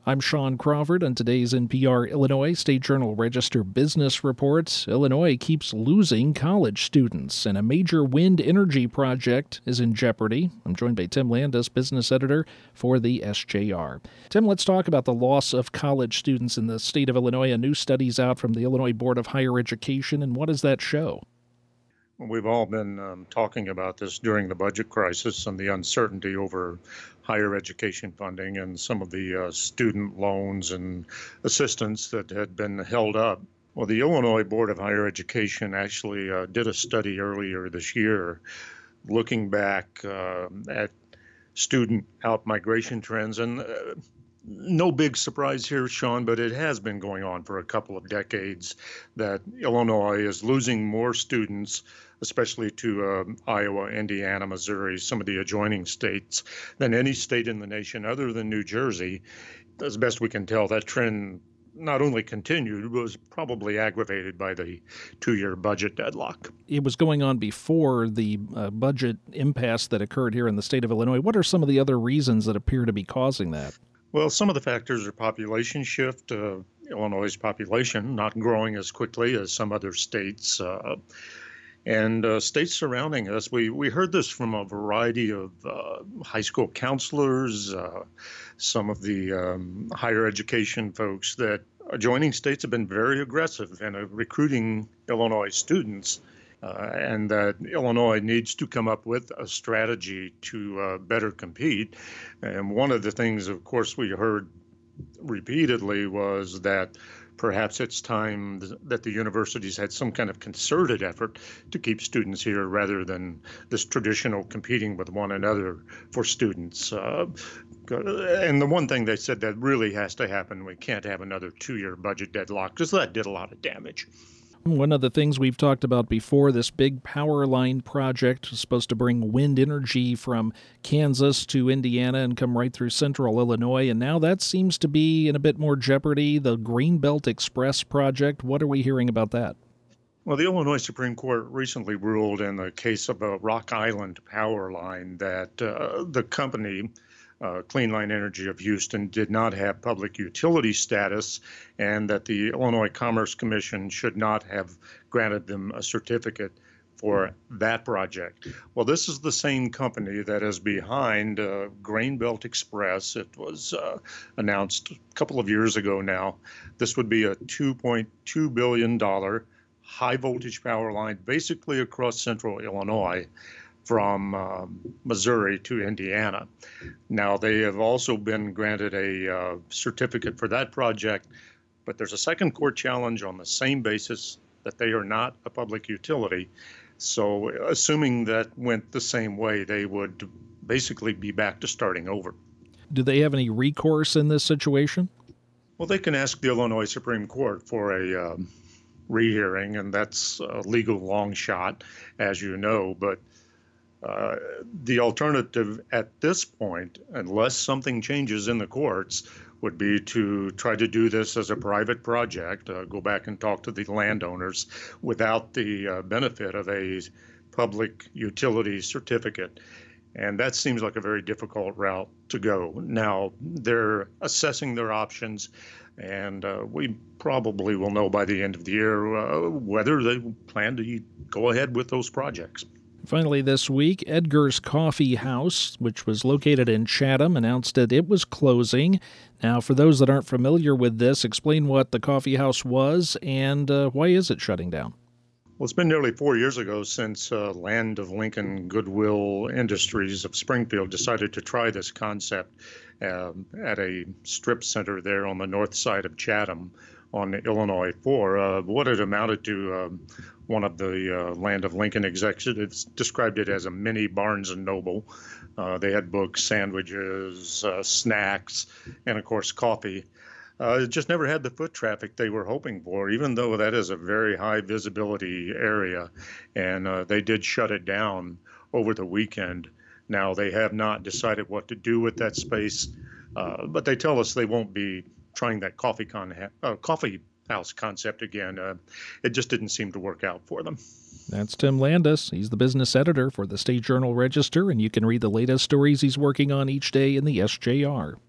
I'm Sean Crawford, and today's NPR Illinois State Journal Register business reports. Illinois keeps losing college students, and a major wind energy project is in jeopardy. I'm joined by Tim Landis, business editor for the SJR. Tim, let's talk about the loss of college students in the state of Illinois. A new study's out from the Illinois Board of Higher Education, and what does that show? We've all been talking about this during the budget crisis and the uncertainty over higher education funding and some of the student loans and assistance that had been held up. Well, the Illinois Board of Higher Education actually did a study earlier this year looking back at student out-migration trends. And no big surprise here, Sean, but it has been going on for a couple of decades that Illinois is losing more students, especially to Iowa, Indiana, Missouri, some of the adjoining states, than any state in the nation other than New Jersey. As best we can tell, that trend not only continued, but was probably aggravated by the two-year budget deadlock. It was going on before the budget impasse that occurred here in the state of Illinois. What are some of the other reasons that appear to be causing that? Well, some of the factors are population shift. Illinois' population not growing as quickly as some other states. And states surrounding us, we heard this from a variety of high school counselors, some of the higher education folks, that adjoining states have been very aggressive in recruiting Illinois students, and that Illinois needs to come up with a strategy to better compete. And one of the things, of course, we heard repeatedly was that perhaps it's time that the universities had some kind of concerted effort to keep students here rather than this traditional competing with one another for students. And the one thing they said that really has to happen, we can't have another two-year budget deadlock, because that did a lot of damage. One of the things we've talked about before, this big power line project is supposed to bring wind energy from Kansas to Indiana and come right through central Illinois, and now that seems to be in a bit more jeopardy. The Greenbelt Express project, what are we hearing about that? Well, the Illinois Supreme Court recently ruled in the case of a Rock Island power line that the company, Clean Line Energy of Houston, did not have public utility status, and that the Illinois Commerce Commission should not have granted them a certificate for that project. Well, this is the same company that is behind Greenbelt Express. It was announced a couple of years ago now. This would be a $2.2 billion high voltage power line basically across central Illinois from Missouri to Indiana. Now, they have also been granted a certificate for that project, but there's a second court challenge on the same basis that they are not a public utility. So assuming that went the same way, they would basically be back to starting over. Do they have any recourse in this situation? Well, they can ask the Illinois Supreme Court for a rehearing, and that's a legal long shot, as you know, but the alternative at this point, unless something changes in the courts, would be to try to do this as a private project, go back and talk to the landowners without the benefit of a public utility certificate. And that seems like a very difficult route to go. Now, they're assessing their options, and we probably will know by the end of the year whether they plan to go ahead with those projects. Finally this week, Edgar's Coffee House, which was located in Chatham, announced that it was closing. Now, for those that aren't familiar with this, explain what the coffee house was and why is it shutting down? Well, it's been nearly 4 years ago since Land of Lincoln Goodwill Industries of Springfield decided to try this concept at a strip center there on the north side of Chatham on Illinois 4. What it amounted to, one of the Land of Lincoln executives described it as a mini Barnes & Noble. They had books, sandwiches, snacks, and, of course, coffee. It just never had the foot traffic they were hoping for, even though that is a very high visibility area. And they did shut it down over the weekend. Now, they have not decided what to do with that space, but they tell us they won't be trying that coffee house concept again. It just didn't seem to work out for them. That's Tim Landis. He's the business editor for the State Journal Register, and you can read the latest stories he's working on each day in the SJR.